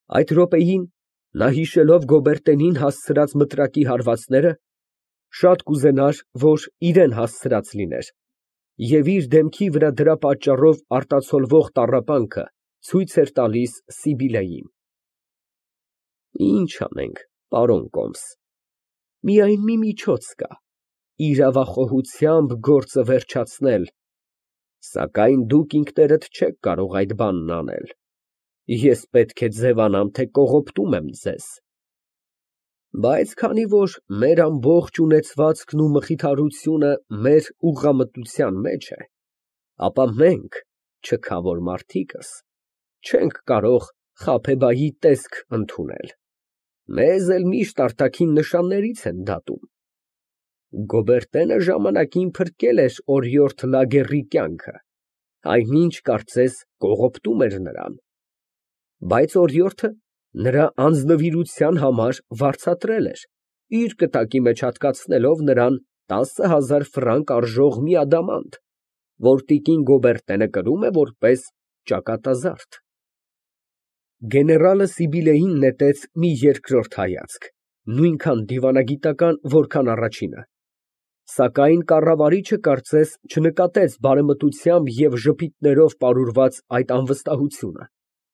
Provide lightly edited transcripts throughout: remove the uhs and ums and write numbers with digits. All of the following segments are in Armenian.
Այդ րոպեին նա հիշելով Գոբերտենին հասցրած մտրակի հարվածները, շատ կուզենար, որ իրան հասցրած լիներ, և իր դեմքի վրա դրա պատճառով արտացոլվող տառապանքը ցույց էր տալիս Սիբիլեին։ Ինչ անենք, պարոն Կոմս, միայն մի միջոց կա, իրավախոհությամբ գործը վերջացնել, սակայն դուք ինքներդ չեք կարող այդ բանն անել, ես պետք է ձևանամ, թե կողոպտում եմ ձեզ, բայց քանի որ մեր ամբողջ ունեցվածքն ու մխիթարությունը մեր ուղղամտության մեջ է, ապա մենք, չքավոր մարդիկս, չենք կարող Խաբեբայի տեսք ընդունել, մեզ էլ միշտ արտաքին նշաններից են դատում։ Գոբերտենը ժամանակին փրկել էր օրիորդ Լագերի կյանքը, այնինչ կարծես կողոպտում էր նրան, բայց օրիորդը նրա անձնվիրության համար վարձատրել էր, իր կտակի մեջ հատկացնելով նրան 10,000 ֆրանկ արժող մի ադամանդ, որ տիկին Գոբերտենը կրում է որպես ճակատազարդ։ Գեներալը Սիբիլեին նետեց մի երկրորդ հայացք, նույնքան դիվանագիտական, որքան առաջինը, սակայն կառավարիչը կարծես չնկատեց բարեմտությամբ և ժպիտներով պարուրված այդ անվստահությունը։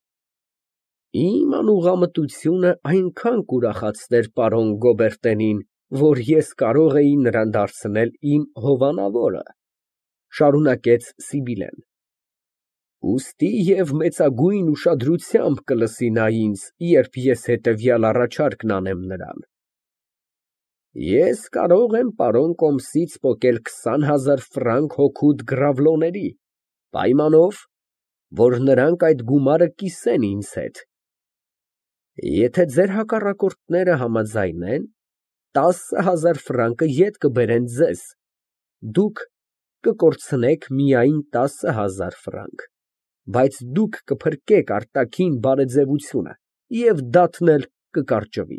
Իմ անուղղամտությունը այնքան կուրախացներ պարոն Գոբերտենին, որ ես կարող էի նրան դարձնել իմ հովանավորը, շարունակեց Սիբիլեն, ուստի և մեծագույն ուշադրությամբ կլսի նա ինձ, երբ ես հետևյալ առաջարկն անեմ նրան. Ես կարող եմ պարոն Կոմսից պոկել 20,000 ֆրանկ հոգուդ գրավլոների, պայմանով, որ նրանք այդ գումարը կիսեն ինձ հետ, եթե ձեր հակառակորդները համաձայնեն, 10,000 ֆրանկը ետ կբերեն ձեզ, դուք կկորցնեք միայն 10,000 ֆրանկ, բայց դուք կփրկեք արտաքին բարեձևությունը և դատն էլ կկարճվի։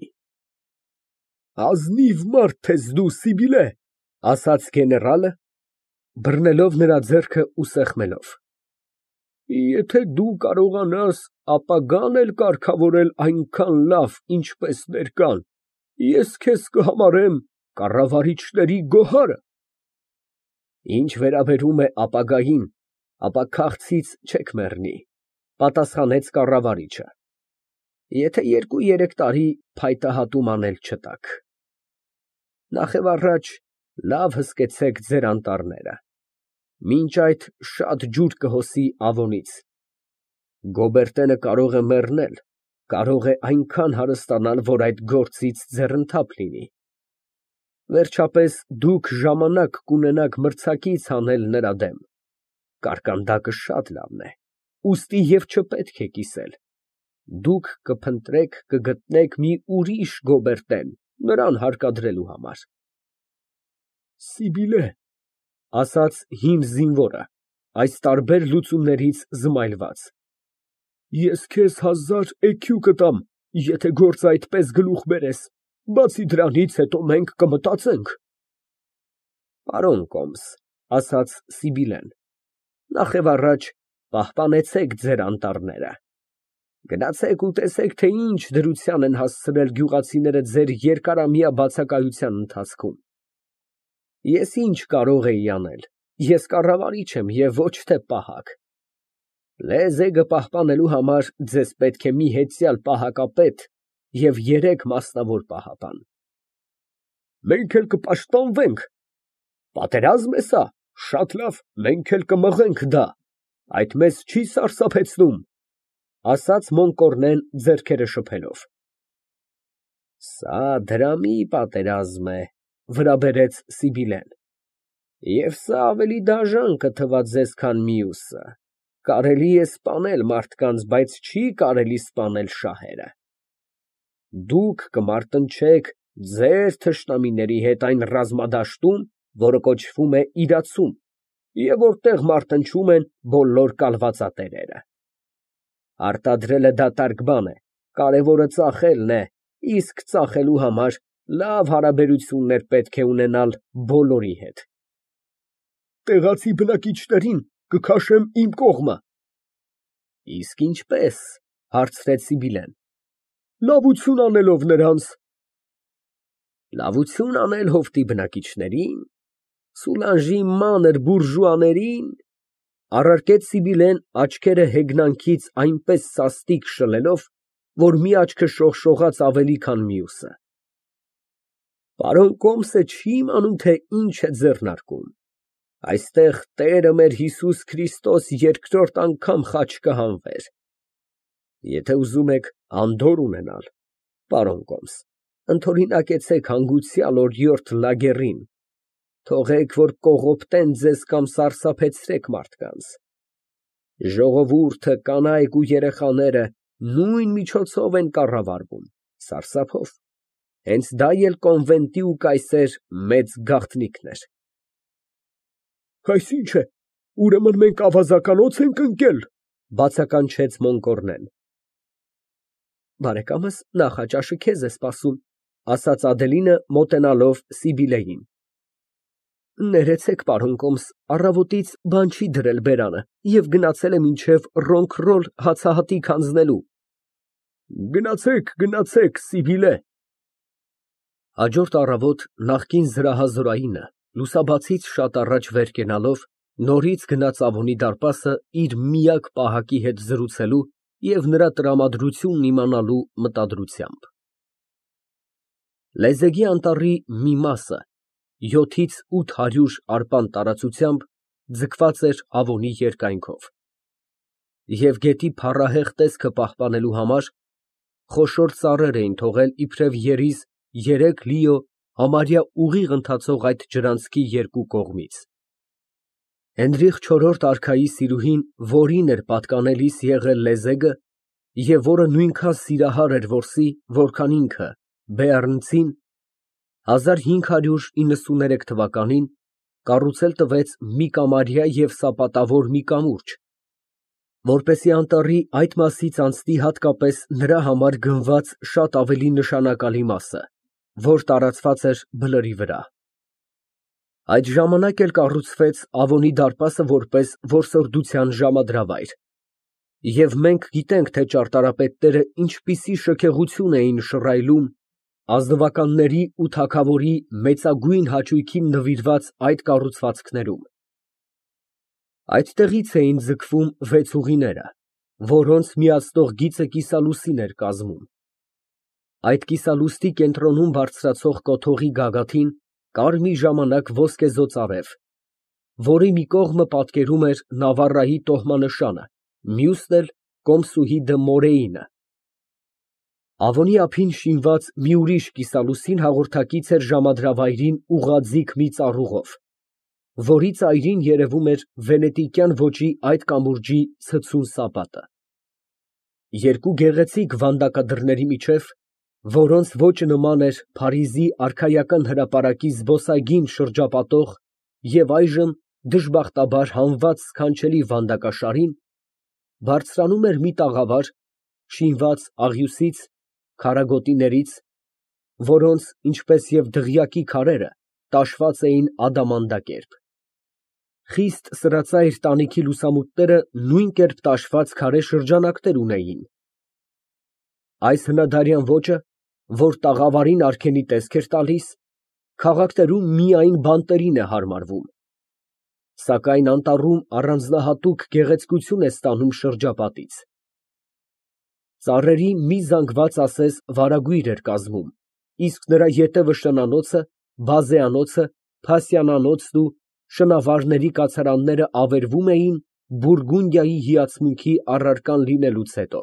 Ազնիվ մարդ ես դու, Սիբիլե, ասաց գեներալը, բռնելով նրա ձեռքը ու սեղմելով, եթե դու կարողանաս ապագան էլ կարգավորել այնքան լավ, ինչպես ներկան, ես քեզ կհամարեմ կառավարիչների գոհարը։ Ինչ վերաբերում է ապագային, ապա քաղցից չեք մեռնի, պատասխանեց կառավարիչը, եթե 2-3 տարի փայտահատում անել չտաք։ Նախևառաջ լավ հսկեցեք ձեր անտառները, մինչ այդ շատ ջուր կհոսի Ավոնից, Գոբերտենը կարող է մեռնել, կարող է այնքան հարստանալ, որ այդ գործից ձեռնթափ լինի, վերջապես դուք ժամանակ կունենաք մրցակից հանել նրա դեմ, կարկանդակը շատ լավն է, ուստի և չպետք է կիսել, դուք կփնտրեք, կգտնեք մի ուրիշ Գոբերտեն, նրան հարկադրելու համար։ Սիբիլե, ասաց հին զինվորը, այս տարբեր լուծումներից զմայլված, ես քեզ 1000 էքյու կտամ, եթե գործը այդպես գլուխ բերես, բացի դրանից հետո մենք կմտածենք։ Պարոն Կոմս, ասաց Սիբիլեն, նախևառաջ պահպանեցեք ձեր անտառները, գնացեք ու տեսեք, թե ինչ դրության են հասցրել գյուղացիները ձեր երկարամյա բացակայության ընթացքում։ Ես ինչ կարող էի անել, ես կառավարիչ եմ և ոչ թե պահակ։ Լեզեգը պահպանելու համար ձեզ պետք է մի հեծյալ պահակապետ և 3 մասնավոր պահապան։ Մենք էլ կպաշտպանվենք։ Պատերազմ է սա, շատ լավ, մենք էլ կմղենք դա, այդ մեզ չի սարսափեցնում, ասաց Մոնկորնեն ձեռքերը շփելով։ Սա դրամի պատերազմ է, վրա բերեց Սիբիլեն, և սա ավելի դաժան կթվա ձեզ, քան մյուսը, կարելի է սպանել մարդկանց, բայց չի կարելի սպանել շահերը։ Դուք կմարտնչեք ձեր թշնամիների հետ այն ռազմադաշտում, որը կոչվում է իրացում, և որտեղ մարտնչում են բոլոր կալվածատերերը։ Արտադրելը դատարկ բան է, կարևորը ծախելն է, իսկ ծախելու համար լավ հարաբերություններ պետք է ունենալ բոլորի հետ։ Տեղացի բնակիչներին կքաշեմ իմ կողմը։ Իսկ ինչպե՞ս, հարցրեց Սիբիլեն, լավություն անելով նրանց։ Լավություն անել հովտի բնակիչներին, Սուլանժի մանր բուրժուաներին, առարկեց Սիբիլեն աչքերը հեգնանքից այնպես սաստիկ շլելով, որ մի աչքը շողշողաց ավելի, քան մյուսը։ Պարոն Կոմսը չի իմանում, թե ինչ է ձեռնարկում։ Այստեղ Տերը մեր Հիսուս Քրիստոս երկրորդ անգամ խաչ կհանվեր։ Եթե ուզում եք անդորր ունենալ, պարոն Կոմս, ընդօրինակեցեք հանգուցյալ օրիորդ Լագերին, թողեք, որ կողոպտեն ձեզ կամ սարսափեցրեք մարդկանց։ Ժողովուրդը, կանայք ու երեխաները նույն միջոցով են կառավարվում, սարսափով։ Հենց դա էլ կոնվենտի ու կայսեր մեծ գաղտնիքն էր։ Այս ի՞նչ է, ուրեմն մենք ավազականոց ենք ընկել, բացականչեց Մոնկորնեն։ Բարեկամս նախաճաշը քեզ է սպասում, ասաց Ադելինը, մոտենալով Սիբիլեին։ Ներեցեք, պարոն Կոմս, առավոտից բան չի դրել բերանը և գնացել է մինչև ռոնքռոլ հացահատիկ հանձնելու։ Գնացեք, Սիբիլե։ Հաջորդ առավոտ նախկին զրահազորայինը լուսաբացից շատ առաջ վեր կենալով նորից գնաց Ավոնի դարպասը իր միակ պահակի հետ զրուցելու և նրա տրամադրությունն իմանալու մտադրությամբ։ Լեզեգի անտառի մի մասը 7-800 արպան տարածությամբ ձգված էր Ավոնի երկայնքով, և գետի փառահեղ տեսքը պահպանելու համար խոշոր ծառեր էին թողել իբրև երիզ 3 լիո համարյա ուղիղ ընթացող այդ ջրանցքի երկու կողմից։ Հենրիխ IV արքայի սիրուհին, որին էր պատկանելիս եղել Լեզեգը, և որը նույնքան սիրահար էր որսի, որքան ինքը, Բեառնցին, 1593 թվականին կառուցել տվեց մի կամարյա և սապատավոր մի կամուրջ, որպեսզի անտառի այդ մասից անցնի հատկապես նրա համար գնված շատ ավելի նշանակալի մասը, որ տարածված էր բլրի վրա։ Այդ ժամանակ էլ կառուցվեց Ավոնի դարպասը որպես որսորդության ժամադրավայր, և մենք գիտենք, թե ճարտարապետները ինչպիսի շքեղություն էին շռայլում ազնվականների ու թագավորի մեծագույն հաճույքին նվիրված այդ կառուցվածքներում։ Այդտեղից էին ձգվում 6 ուղիները, որոնց միացնող գիծը կիսալուսին էր կազմում։ Այդ կիսալուստի կենտրոնում բարձրացող կոթողի գագաթին կար մի ժամանակ ոսկեզօծ արև, որի մի կողմը պատկերում էր Նավարայի տոհմանշանը, մյուսն էլ Կոմսուհի դը Մորեինը։ Ավոնի ափին շինված մի ուրիշ կիսալուսին հաղորդակից էր ժամադրավայրին ուղղաձիգ մի ծառուղով, որի ծայրին երևում էր վենետիկյան ոճի այդ կամուրջի ցցուն սապատը։ Երկու գեղեցիկ վանդակադռների միջև, որոնց ոճը նման էր Փարիզի արքայական հրապարակի զբոսայգին շրջապատող և այժմ դժբախտաբար հանված սքանչելի վանդակաշարին, բարձրանում էր մի տաղավար, շինված աղյուսից, քարագոտիներից, որոնց, ինչպես և դղյակի քարերը, տաշված էին ադամանդակերպ։ Խիստ սրածայր տանիքի լուսամուտները նույն կերպ տաշված քարե շրջանակներ ունեին։ Այս հնադարյան ոճը, որ տաղավարին արգելի տեսք էր տալիս, քաղաքներում միայն բանտերին է հարմարվում, սակայն անտառում առանձնահատուկ գեղեցկություն է ստանում շրջապատից։ Ծառերի մի զանգված ասես վարագույր էր կազմում, իսկ նրա ետևը շնանոցը, բազեանոցը, փասյանանոցն ու շնավարների կացարանները ավերվում էին Բուրգունդիայի հիացմունքի առարկան լինելուց հետո։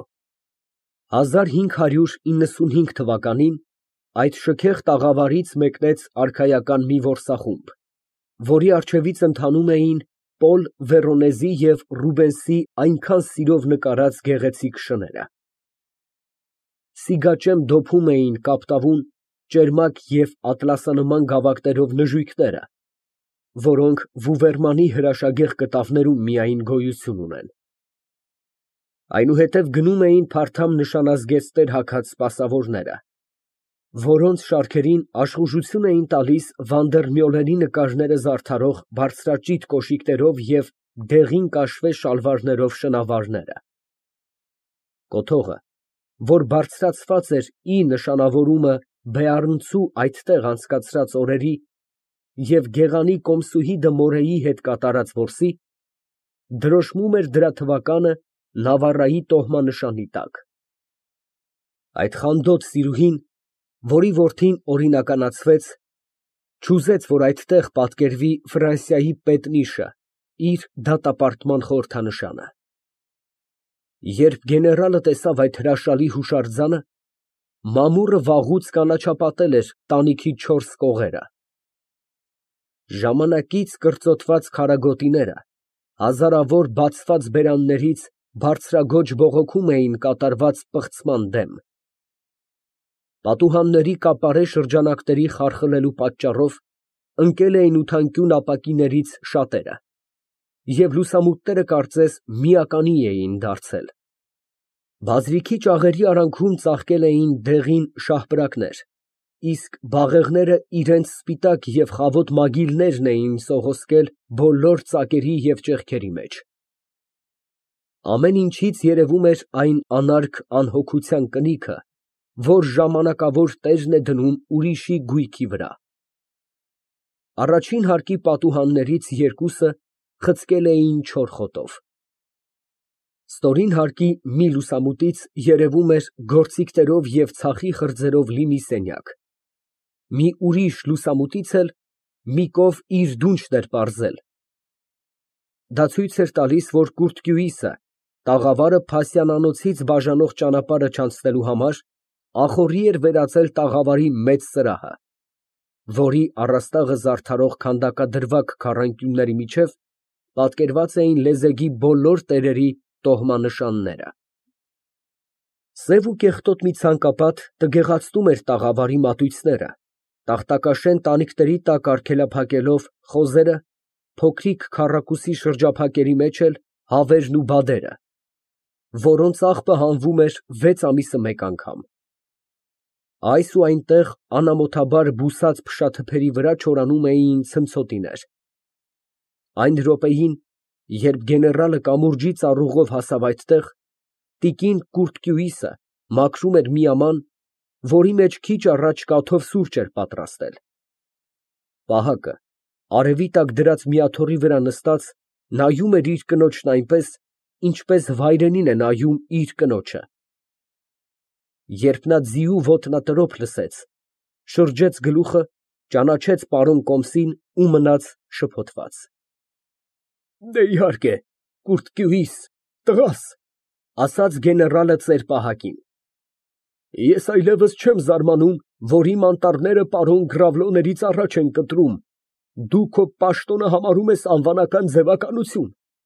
1595 թվականին այդ շքեղ տաղավարից մեկնեց արքայական մի որսախումբ, որի առջևից ընթանում էին Պոլ Վեռոնեզի և Ռուբենսի այնքան սիրով նկարած գեղեցիկ շները։ Սիգաճեմ դոփում էին կապտավուն, ճերմակ և ատլասանման գավակներով նժույգները, որոնք Վուվերմանի հրաշագեղ կտավներում միայն գոյություն ունեն։ Այնուհետև գնում էին փարթամ նշանազգեստներ հագած սպասավորները, որոնց շարքերին աշխուժություն էին տալիս Վանդերմյոլենի նկարները զարդարող բարձրաճիտ կոշիկներով և դեղին կաշվե շալվարներով շնավարները։ Կոթողը, որ բարձրացված էր ի նշանավորումը Բեառնցու այդտեղ անցկացրած օրերի և գեղանի կոմսուհի Դմորեի հետ կատարած որսի, դրոշմում էր դրա թվականը Նավարայի տոհմանշանի տակ։ Այդ խանդոտ սիրուհին, որի որդին օրինականացվեց, չուզեց, որ այդտեղ պատկերվի Ֆրանսիայի պետնիշը, իր դատապարտման խորհրդանշանը։ Երբ գեներալը տեսավ այդ հրաշալի հուշարձանը, մամուռը վաղուց կանաչապատել էր տանիքի 4 կողերը։ Ժամանակից կրծոտված քարագոտիները հազարավոր բացված բերաններից բարձրագոչ բողոքում էին կատարված պղծման դեմ։ Պատուհանների կապարե շրջանակների խարխլելու պատճառով ընկել էին ութանկյուն ապակիներից շատերը, և լուսամուտները կարծես միականի էին դարձել։ Բազրիքի ճաղերի արանքում ծաղկել էին դեղին շահպրակներ, իսկ բաղեղները իրենց սպիտակ և խավոտ մագիլներն էին սողոսկել բոլոր ծակերի և ճեղքերի մեջ։ Ամեն ինչից երևում էր այն անարգ անհոգության կնիքը, որ ժամանակավոր տերն է դնում ուրիշի գույքի վրա։ Առաջին հարկի պատուհաններից երկուսը խցկել էին չոր խոտով։ Ստորին հարկի մի լուսամուտից երևում էր գործիքներով և ցախի խրձերով լի մի սենյակ, մի ուրիշ լուսամուտից էլ մի կով իր դունչն էր պարզել։ Դա ցույց էր տալիս, որ կուրթկյուիսը տաղավարը Փասյանանոցից բաժանող ճանապարհը չանցնելու համար ախոռի էր վերածել տաղավարի մեծ սրահը, որի առաստաղը զարդարող քանդակադրվակ քառանկյունների միջև պատկերված էին լեզեգի բոլոր տերերի տոհմանշանները։ Սև ու կեղտոտ մի ցանկապատ տգեղացնում էր տաղավարի մատույցները, տախտակաշեն տանիքների տակ արգելափակելով խոզերը, փոքրիկ քառակուսի շրջափակերի մեջ էլ հավերն ու բադերը, որոնց աղբը հանվում էր 6 ամիսը մեկ անգամ։ Այս ու այնտեղ անամոթաբար բուսած փշաթփերի վրա չորանում էին ցնցոտիներ։ Այն րոպեին, երբ գեներալը կամուրջի ծառուղով հասավ այդտեղ, տիկին Կուրթկյուիսը մաքրում էր մի աման, որի մեջ քիչ առաջ կաթով սուրճ էր պատրաստել։ Պահակը, արևի տակ դրած մի աթոռի վրա նստած, նայում էր իր կնոջն այնպես, ինչպես վայրենին է նայում իր կնոջը։ Երբ նա ձիու ոտնատրոփ լսեց, շրջեց գլուխը, ճանաչեց պարոն Կոմսին ու մնաց շփոթված։ Դե, իհարկե, Կուրթկյուիս, տղաս, ասաց գեներալը ծեր պահակին։ Ես այլևս չեմ զարմանում, որ իմ անտառները պարոն Գրավլոներից առաջ են կտրում, դու քո պաշտոնը համարում ես անվանական ձևականություն։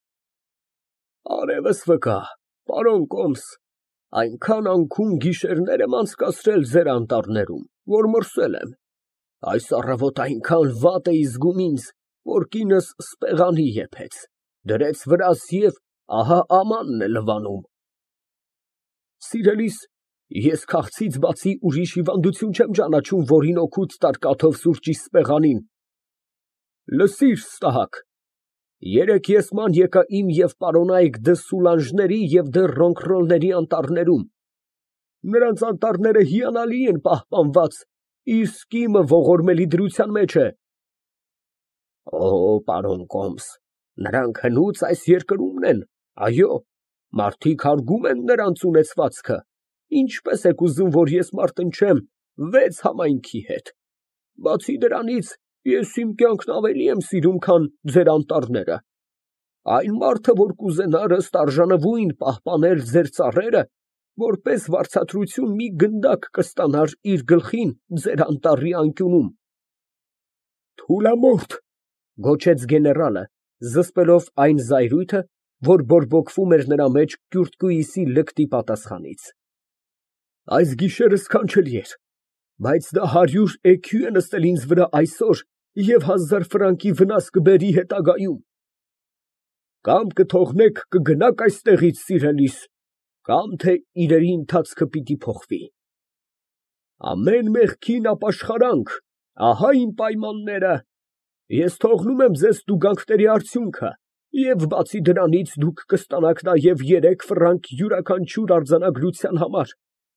Արևս վկա, պարոն Կոմս, այնքան անքուն գիշերներ եմ անցկացրել ձեր անտառներում, որ մրսել եմ։ Այս առավոտ այնքան վատ էի զգում ինձ, որ կինս սպեղանի եփեց, դրեց վրաս և ահա ամանն է լվանում։ Սիրելիս, ես քաղցից բացի ուրիշ հիվանդություն չեմ ճանաչում, որին օգուտ տար կաթով սուրճի սպեղանին։ Լսիր, Ստահակ, երեկ ես ման եկա իմ և պարոնայք դը Սուլանժների և դը Ռոնքռոլների անտառներում։ Նրանց անտառները հիանալի են պահպանված, իսկ իմը ողորմելի դրության մեջ է։ Օ, պարոն Կոմս, նրանք հնուց այս երկրումն են, այո, մարդիկ հարգում են նրանց ունեցվածքը, ինչպես եք ուզում, որ ես մարտնչեմ 6 համայնքի հետ։ Բացի դրանից, ես իմ կյանքն ավելի եմ սիրում, քան ձեր անտառները։ Այն մարդը, որ կուզենա ըստարժանվույն պահպանել ձեր ծառերը, որպես վարձատրություն մի գնդակ կստանար իր գլխին ձեր անտառի անկյունում։ Թուլամորթ, գոչեց գեներալը, զսպելով այն զայրույթը, որ բորբոքվում էր նրա մեջ Կուրթկյուիսի լկտի պատասխանից։ Այս գիշերը սքանչելի էր, բայց դա 100 էքю է նստել ինձ վրա այսօր և 1000 ֆրանկի վնաս կբերի հետագայում։ Կամ կթողնեք կգնաք այստեղից, սիրելիս, կամ թե իրերի ընթացքը պիտի փոխվի։ Ամեն մեղքին ապաշխարանք, ահա իմ պայմանները։ Ես թողնում եմ ձեզ տուգանքների արդյունքը, և բացի դրանից դուք կստանաք նաև 3 ֆրանկ յուրաքանչյուր արձանագրության համար։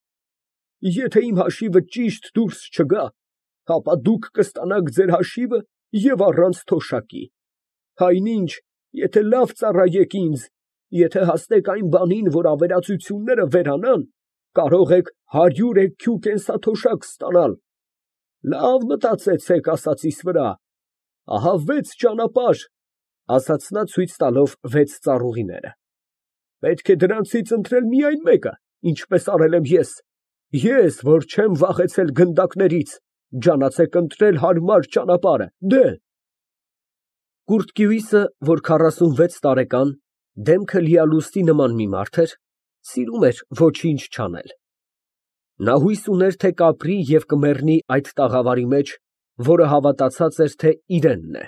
Եթե իմ հաշիվը ճիշտ դուրս չգա, ապա դուք կստանաք ձեր հաշիվը և առանց թոշակի։ Այնինչ, եթե լավ ծառայեք ինձ, եթե հասնեք այն բանին, որ ավերածությունները վերանան, կարող եք 100 էգ կենսաթոշակ ստանալ։ Լավ մտածեցեք ասածիս վրա, ահա 6 ճանապարհ, ասաց նա ցույց տալով 6 ծառուղիները. պետք է դրանցից ընտրել միայն մեկը, ինչպես արել եմ ես, որ չեմ վախեցել գնդակներից, ջանացեք ընտրել հարմար ճանապարհը, դե։ Կուրթկյուիսը, որ 46 տարեկան, դեմքը լիալուստի նման մի մարդ էր, սիրում էր ոչինչ չանել։ Նա հույս ուներ, թե կապրի և կմեռնի այդ տաղավարի մեջ, որը հավատացած էր, թե իրենն է։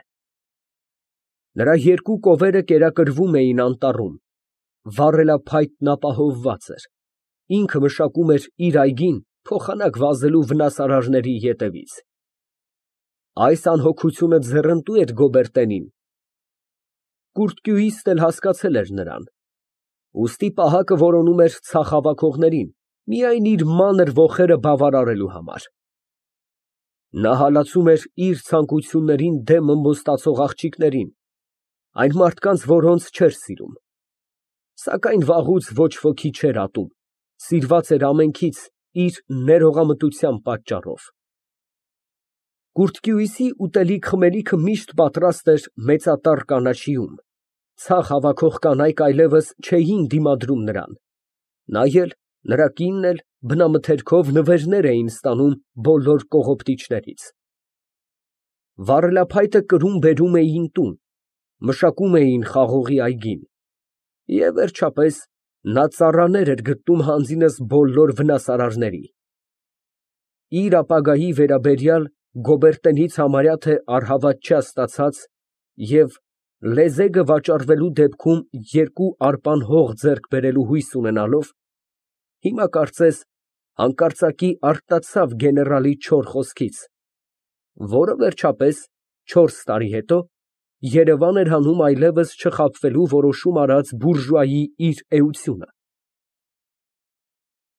Նրա երկու կովերը կերակրվում էին անտառում, վառելափայտն ապահովված էր, ինքը մշակում էր իր այգին փոխանակ վազելու վնասարարների ետևից։ Այս անհոգությունը ձեռնտու էր Գոբերտենին։ Կուրթկյուիսն էլ հասկացել էր նրան, ուստի պահակը որոնում էր ցախ հավաքողներին, միայն իր մանր ոխերը բավարարելու համար։ Նա հալածում էր իր ցանկություններին դեմ ըմբոստացող աղջիկներին, այն մարդկանց, որոնց չէր սիրում։ Սակայն վաղուց ոչ ոքի չէր ատում, սիրված էր ամենքից իր ներողամտության պատճառով։ Կուրթկյուիսի ուտելիք֊խմելիքը միշտ պատրաստ էր մեծատառ կանաչիում, ցախ հավաքող կանայք այլևս չէին դիմադրում նրան, նա էլ, նրա կինն էլ բնամթերքով նվերներ էին ստանում բոլոր կողոպտիչներից։ Վառելափայտը կրում֊բերում էին տուն, մշակում էին խաղողի այգին, և վերջապես, նա ծառաներ էր գտնում հանձինս բոլոր վնասարարների։ Իր ապագայի վերաբերյալ Գոբերտենից համարյա թե առհավատ չհասկացած և լեզեգը վաճառվելու դեպքում 2 արպան հող ձեռք բերելու հույս ունենալով, հիմա կարծես հանկարծակի արտացավ գեներալի չոր խոսքից, որը վերջապես 4 տարի հետո Երևան էր հանում այլևս չխաբվելու որոշում արած բուրժուայի իր էությունը։